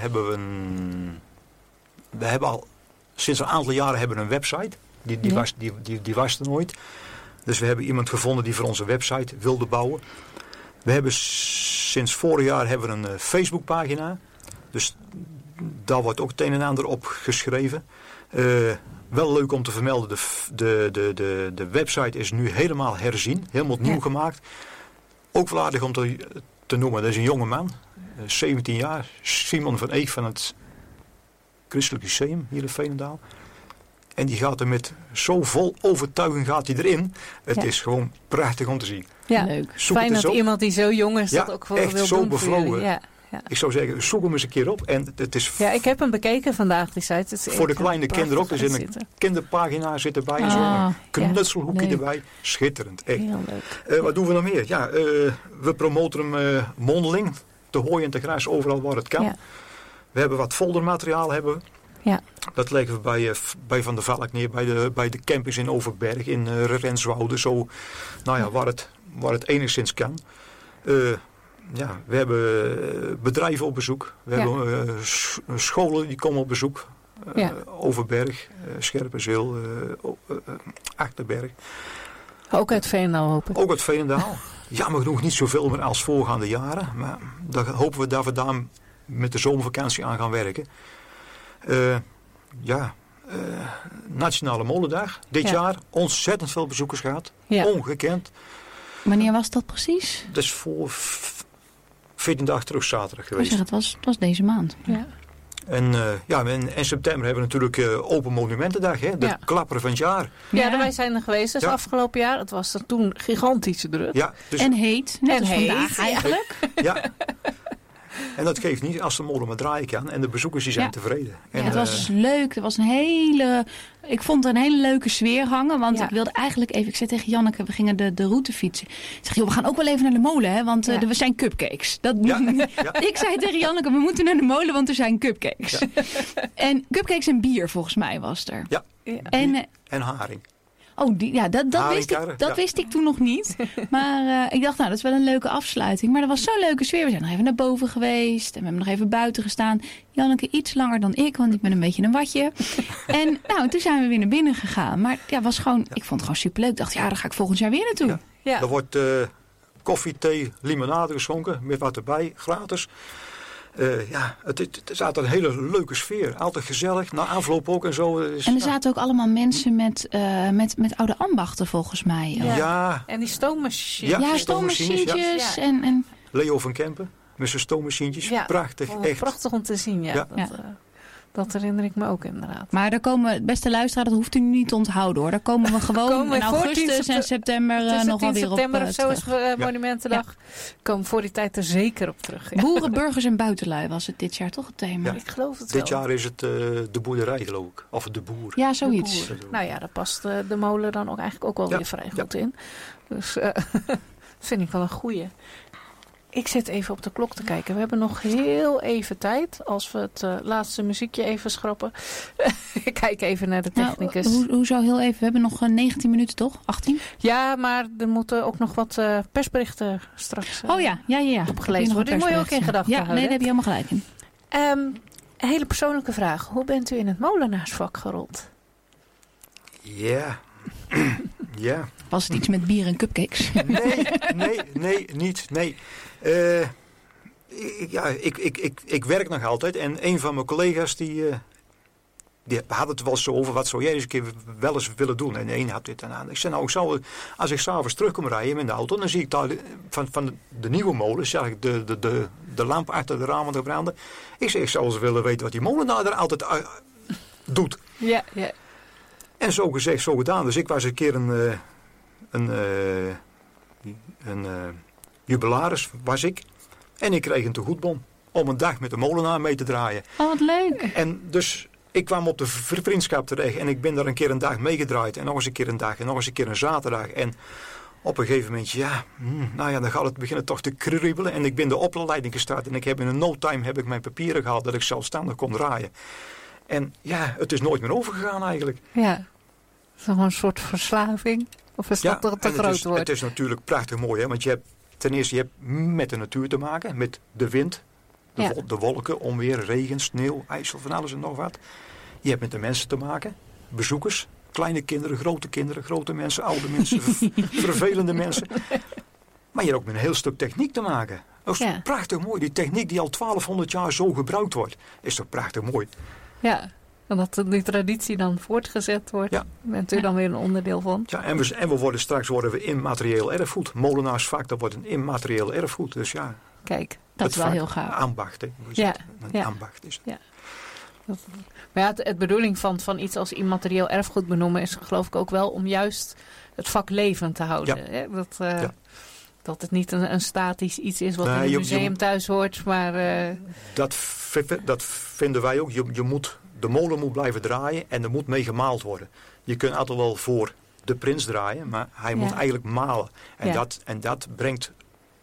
sinds een aantal jaren hebben we een website. Die was er nooit. Dus we hebben iemand gevonden die voor onze website wilde bouwen. We hebben sinds vorig jaar hebben we een Facebookpagina. Dus daar wordt ook het een en ander op geschreven. Wel leuk om te vermelden, de website is nu helemaal herzien. Helemaal nieuw gemaakt. Ook wel aardig om te noemen. Dat is een jonge man. 17 jaar. Simon van Eek van het Christelijk Lyceum hier in Veenendaal. En die gaat er met zo vol overtuiging gaat hij erin. Het is gewoon prachtig om te zien. Ja, leuk. Fijn dat iemand die zo jong is dat ook voor wil doen. Echt zo bevlogen. Ja. Ik zou zeggen, zoek hem eens een keer op. En het is ik heb hem bekeken vandaag, die site. Het is voor de kleine kinderen ook. Er zit een kinderpagina zit erbij. Zo'n knutselhoekje erbij. Schitterend, echt. Heel leuk. Wat doen we nog meer? Ja, we promoten hem mondeling. Te hooi en te gras, overal waar het kan. Ja. We hebben wat foldermateriaal. Ja. Dat leggen we bij Van der Valk neer. Bij de campings in Overberg. In Renswoude. Zo, nou ja, waar het enigszins kan. We hebben bedrijven op bezoek. We hebben scholen die komen op bezoek. Overberg, Scherpenzeel, Achterberg. Ook uit Veenendaal hoop ik. Ook uit Veenendaal. Jammer genoeg niet zoveel meer als voorgaande jaren. Maar daar hopen we dat we daar met de zomervakantie aan gaan werken. Nationale Molendag. Dit jaar ontzettend veel bezoekers gehad. Ja. Ongekend. Wanneer was dat precies? Dat is voor 14 dagen terug zaterdag geweest. Het was deze maand. Ja. En in september hebben we natuurlijk Open Monumentendag. Hè? De klapper van het jaar. Ja, wij zijn er geweest dus afgelopen jaar. Het was er toen gigantische druk. Ja, dus en heet. Net als vandaag eigenlijk. Ja. En dat geeft niet als de molen maar draaien kan. En de bezoekers die zijn tevreden. En, het was leuk. Het was ik vond er een hele leuke sfeer hangen. Want ik wilde eigenlijk even... Ik zei tegen Janneke, we gingen de route fietsen. Ik zeg, we gaan ook wel even naar de molen. Hè, want er zijn cupcakes. Ik zei tegen Janneke, we moeten naar de molen, want er zijn cupcakes. Ja. En cupcakes en bier volgens mij was er. Ja. En haring. Oh, dat wist ik toen nog niet. Maar ik dacht, dat is wel een leuke afsluiting. Maar er was zo'n leuke sfeer. We zijn nog even naar boven geweest. En we hebben nog even buiten gestaan. Janneke iets langer dan ik, want ik ben een beetje een watje. En toen zijn we weer naar binnen gegaan. Maar was gewoon, ik vond het gewoon superleuk. Ik dacht, daar ga ik volgend jaar weer naartoe. Ja. Er wordt koffie, thee, limonade geschonken. Met wat erbij, gratis. Het is altijd een hele leuke sfeer. Altijd gezellig. Na afloop ook en zo. En er zaten ook allemaal mensen met oude ambachten volgens mij. Ja. En die stoommachientjes. Ja, stoommachientjes. En Leo van Kempen met zijn stoommachientjes. Ja. Prachtig, echt. Prachtig om te zien, ja. Dat herinner ik me ook inderdaad. Maar daar komen, beste luisteraar, dat hoeft u niet te onthouden hoor. Daar komen we gewoon in augustus en september nog wel weer op september of zo is terug. Monumentendag. We komen voor die tijd er zeker op terug. Ja. Boeren, burgers en buitenlui was het dit jaar toch het thema? Ja. Ik geloof het wel. Dit jaar is het de boerderij geloof ik. Of de boer. Ja, zoiets. Nou ja, daar past de molen dan ook eigenlijk ook wel weer vrij goed in. Dus vind ik wel een goeie. Ik zit even op de klok te kijken. We hebben nog heel even tijd. Als we het laatste muziekje even schrappen. Ik kijk even naar de technicus. Nou, hoezo heel even? We hebben nog 19 minuten toch? 18? Ja, maar er moeten ook nog wat persberichten straks opgelezen worden. Die moet je ook in gedachten houden. Nee, daar heb je helemaal gelijk in. Een hele persoonlijke vraag. Hoe bent u in het molenaarsvak gerold? Ja. Ja. Was het iets met bier en cupcakes? Nee, niet. Nee. Ik werk nog altijd. En een van mijn collega's die had het wel zo over. Wat zou jij eens een keer wel eens willen doen? En de een had dit en aan. Ik zei nou, als ik s'avonds terug kom rijden met de auto. Dan zie ik daar van de nieuwe molen. Zeg ik de lamp achter de ramen te branden. Ik zeg, ik zou eens willen weten wat die molenaar er altijd doet. Ja. En zo gezegd, zo gedaan. Dus ik was een keer een jubilaris was ik. En ik kreeg een tegoedbon om een dag met de molenaar mee te draaien. Oh, wat leuk. En dus ik kwam op de vriendschap terecht. En ik ben daar een keer een dag meegedraaid. En nog eens een keer een dag. En nog eens een keer een zaterdag. En op een gegeven moment, dan gaat het beginnen toch te kriebelen. En ik ben de opleiding gestart. En ik heb in no time mijn papieren gehaald dat ik zelfstandig kon draaien. En ja, het is nooit meer overgegaan eigenlijk. Ja, is dat gewoon een soort verslaving? Of is dat toch te groot woord? Het is natuurlijk prachtig mooi, hè? Want je hebt met de natuur te maken, met de wind, de wolken, onweer, regen, sneeuw, ijsel, van alles en nog wat. Je hebt met de mensen te maken, bezoekers, kleine kinderen, grote mensen, oude mensen, vervelende mensen. Maar je hebt ook met een heel stuk techniek te maken. Dat is toch prachtig mooi. Die techniek die al 1200 jaar zo gebruikt wordt, is toch prachtig mooi. Ja, en dat die traditie dan voortgezet wordt, bent u dan weer een onderdeel van. Ja, en we worden we immaterieel erfgoed. Molenaarsvak, dat wordt een immaterieel erfgoed. Dus ja. Kijk, dat is wel heel gaaf. Ambacht, hè. Ambacht is het. Ja. Maar ja, het bedoeling van iets als immaterieel erfgoed benoemen is geloof ik ook wel om juist het vak levend te houden. Ja. Hè? Dat het niet een statisch iets is wat in een museum thuis hoort. Maar, dat vinden wij ook. De molen moet blijven draaien en er moet mee gemaald worden. Je kunt altijd wel voor de prins draaien, maar hij moet eigenlijk malen. En dat brengt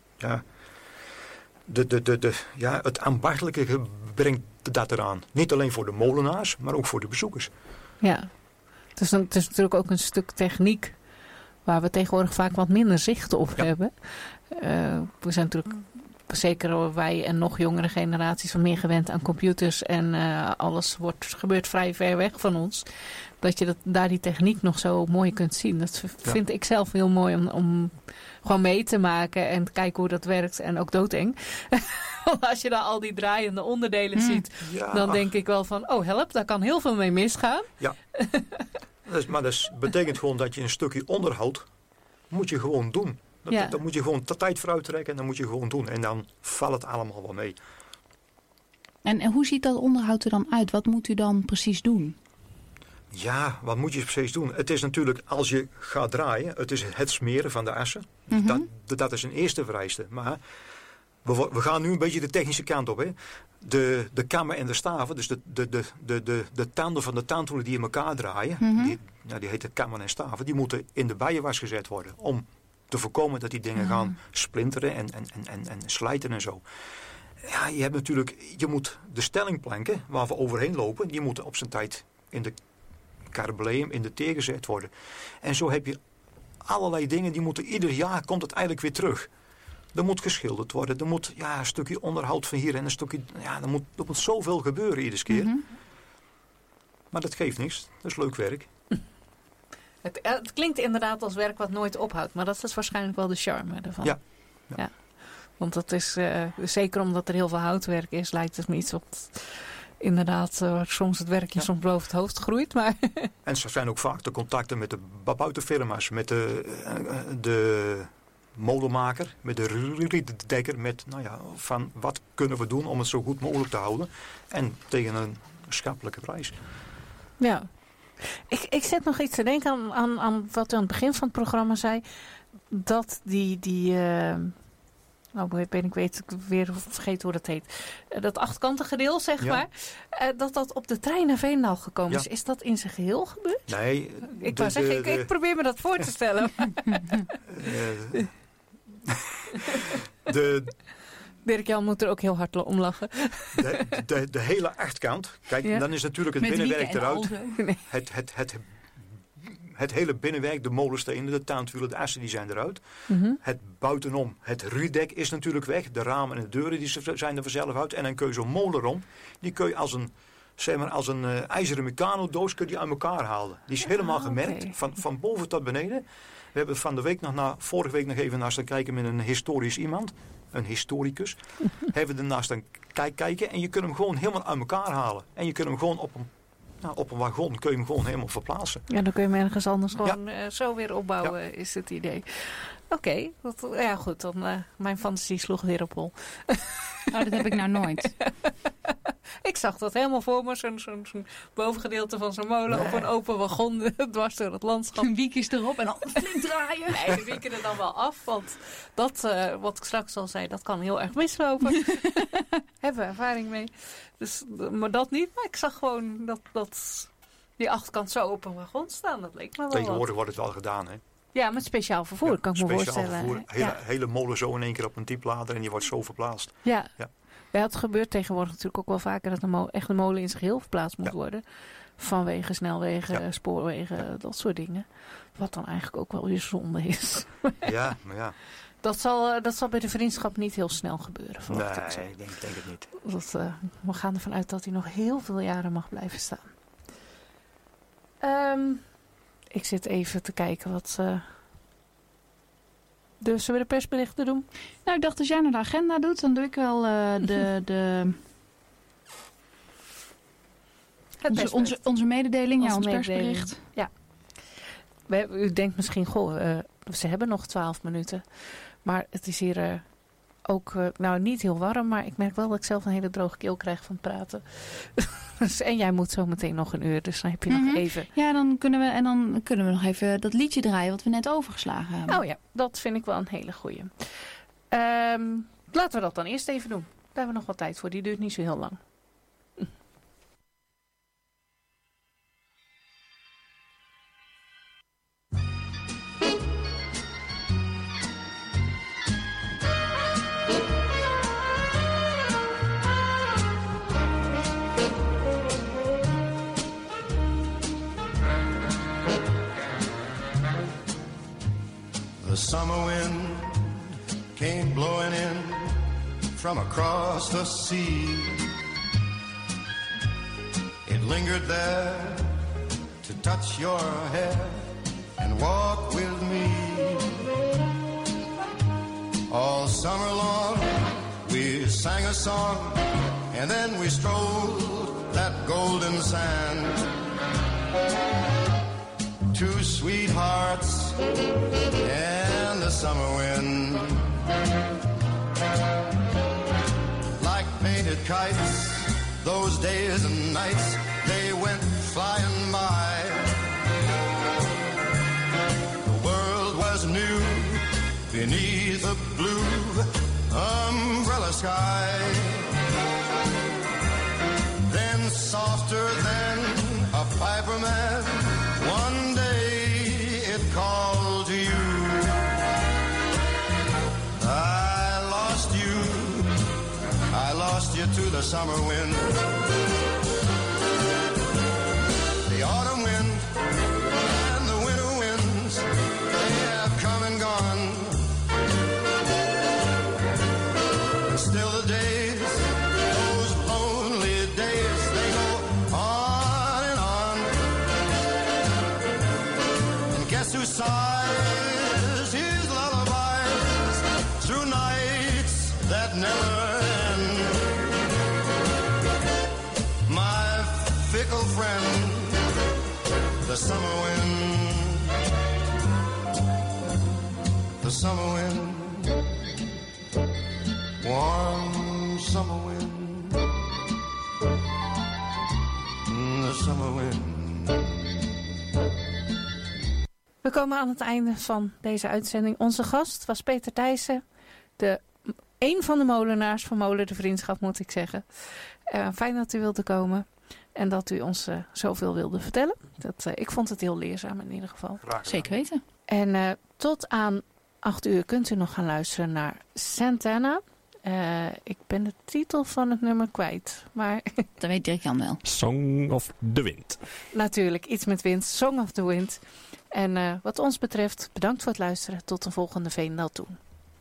het ambachtelijke brengt dat eraan. Niet alleen voor de molenaars, maar ook voor de bezoekers. Ja, het is natuurlijk ook een stuk techniek waar we tegenwoordig vaak wat minder zicht op hebben. We zijn natuurlijk, zeker wij en nog jongere generaties, van meer gewend aan computers en alles gebeurt vrij ver weg van ons. Dat je daar die techniek nog zo mooi kunt zien. Dat vind ik zelf heel mooi om gewoon mee te maken en te kijken hoe dat werkt. En ook doodeng. Want als je dan al die draaiende onderdelen ziet, dan denk ik wel van, oh help, daar kan heel veel mee misgaan. Ja. Maar dat betekent gewoon dat je een stukje onderhoud moet je gewoon doen. Dan moet je gewoon de tijd vooruit trekken en dan moet je gewoon doen. En dan valt het allemaal wel mee. En hoe ziet dat onderhoud er dan uit? Wat moet u dan precies doen? Ja, wat moet je precies doen? Het is natuurlijk, als je gaat draaien, het is het smeren van de assen. Dat is een eerste vereiste. Maar we gaan nu een beetje de technische kant op. Hè. De kammen en de staven, dus de tanden van de tandwielen die in elkaar draaien, die heten kammen en staven, die moeten in de bijenwas gezet worden. Om te voorkomen dat die dingen gaan splinteren en slijten en zo. Ja, je moet de stellingplanken waar we overheen lopen, die moeten op zijn tijd in de carbeleum, in de teer gezet worden. En zo heb je allerlei dingen, die moeten ieder jaar, komt het eigenlijk weer terug. Er moet geschilderd worden, er moet een stukje onderhoud van hier en een stukje, er moet zoveel gebeuren iedere keer. Maar dat geeft niks, dat is leuk werk. Het klinkt inderdaad als werk wat nooit ophoudt, maar dat is waarschijnlijk wel de charme ervan. Ja. Want dat is, zeker omdat er heel veel houtwerk is, lijkt het me iets wat inderdaad soms het werkje soms boven het hoofd groeit. Maar en zo zijn ook vaak de contacten met de buitenfirma's, met de molenmaker, met de rietdekker, met van wat kunnen we doen om het zo goed mogelijk te houden en tegen een schappelijke prijs. Ja, ik zit nog iets te denken aan wat u aan het begin van het programma zei, dat ik weet weer vergeten hoe dat heet. Dat achtkantige deel, zeg maar. Dat op de trein naar Veenendaal gekomen is. Is dat in zijn geheel gebeurd? Nee. Ik probeer me dat voor te stellen. Dirk-Jan moet er ook heel hard om lachen. De hele achtkant. Kijk, dan is natuurlijk het binnenwerk eruit. Het hele binnenwerk, de molenstenen, de tuintwielen, de assen, die zijn eruit. Mm-hmm. Het buitenom, het rietdek is natuurlijk weg. De ramen en de deuren die zijn er vanzelf uit. En dan kun je zo'n molenrom, die kun je als een ijzeren Meccano-doos kun je die uit elkaar halen. Die is helemaal gemerkt, van boven tot beneden. We hebben vorige week nog even naast gaan kijken met een historisch iemand. Een historicus. Hebben we ernaast gaan kijken. En je kunt hem gewoon helemaal uit elkaar halen. En je kunt hem gewoon op een wagon kun je hem gewoon helemaal verplaatsen. Ja, dan kun je hem ergens anders gewoon zo weer opbouwen, is het idee. Oké, goed. Dan, mijn fantasie sloeg weer op hol. Oh, dat heb ik nou nooit. Ik zag dat helemaal voor me. Zo'n bovengedeelte van zo'n molen op een open wagon dwars door het landschap. Een wiekjes erop en dan flink draaien. Nee, we wieken er dan wel af. Want dat, wat ik straks al zei, dat kan heel erg mislopen. Hebben we ervaring mee. Dus, maar dat niet. Maar ik zag gewoon dat die achterkant zo op een wagon staan. Dat leek me wel tegenwoordig wordt het wel gedaan, hè? Ja, met speciaal vervoer, kan ik me voorstellen. Vervoer, hele molen zo in één keer op een dieplader en die wordt zo verplaatst. Ja, het gebeurt tegenwoordig natuurlijk ook wel vaker dat een molen in zijn geheel verplaatst moet worden. Vanwege snelwegen, spoorwegen, dat soort dingen. Wat dan eigenlijk ook wel weer zonde is. Ja, maar ja. Dat zal bij de vriendschap niet heel snel gebeuren. Nee, ik denk het niet. We gaan ervan uit dat hij nog heel veel jaren mag blijven staan. Ik zit even te kijken wat... Dus zullen we de persberichten doen? Nou, ik dacht als jij naar de agenda doet, dan doe ik wel onze mededeling, ons persbericht. Ja. U denkt misschien, ze hebben nog 12 minuten. Maar het is hier ook niet heel warm, maar ik merk wel dat ik zelf een hele droge keel krijg van het praten. En jij moet zo meteen nog een uur, dus dan heb je nog even. Ja, dan kunnen we nog even dat liedje draaien wat we net overgeslagen hebben. Oh ja, dat vind ik wel een hele goeie. Laten we dat dan eerst even doen. Daar hebben we nog wat tijd voor, die duurt niet zo heel lang. The summer wind came blowing in from across the sea. It lingered there to touch your hair and walk with me. All summer long we sang a song and then we strolled that golden sand. Two sweethearts and the summer wind, like painted kites, those days and nights, they went flying by. The world was new beneath a blue umbrella sky. Then softer than a piper man, one day it called to you. I lost you to the summer wind. The autumn wind and the winter winds, they have come and gone. And still the days, those lonely days, they go on and on. And guess who sighs his lullabies through nights the summer wind, the summer wind, warm summer wind, the summer wind. We komen aan het einde van deze uitzending. Onze gast was Peter Thijssen, een van de molenaars van Molen de Vriendschap, moet ik zeggen. Fijn dat u wilde komen en dat u ons zoveel wilde vertellen. Ik vond het heel leerzaam in ieder geval. Zeker weten. En tot aan 8 uur kunt u nog gaan luisteren naar Santana. Ik ben de titel van het nummer kwijt. Maar dat weet Dirk-Jan wel. Song of the Wind. Natuurlijk, iets met wind. Song of the Wind. En wat ons betreft, bedankt voor het luisteren. Tot de volgende Veenendaal Toen.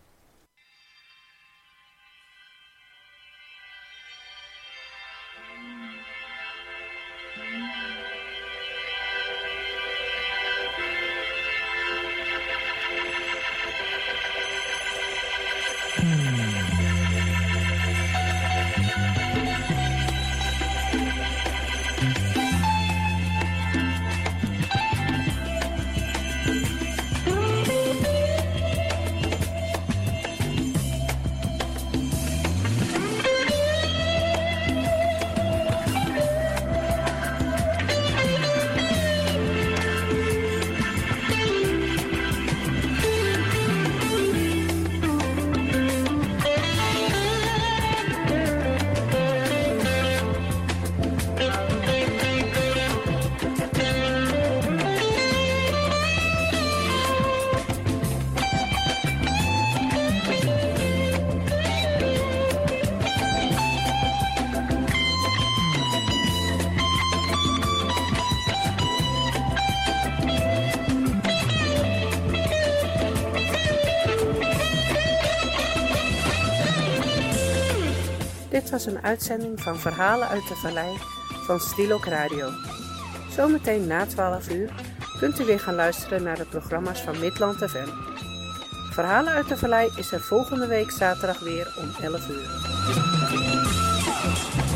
Dit was een uitzending van Verhalen uit de Vallei van Stilok Radio. Zometeen na 12 uur kunt u weer gaan luisteren naar de programma's van Midland FM. Verhalen uit de Vallei is er volgende week zaterdag weer om 11 uur.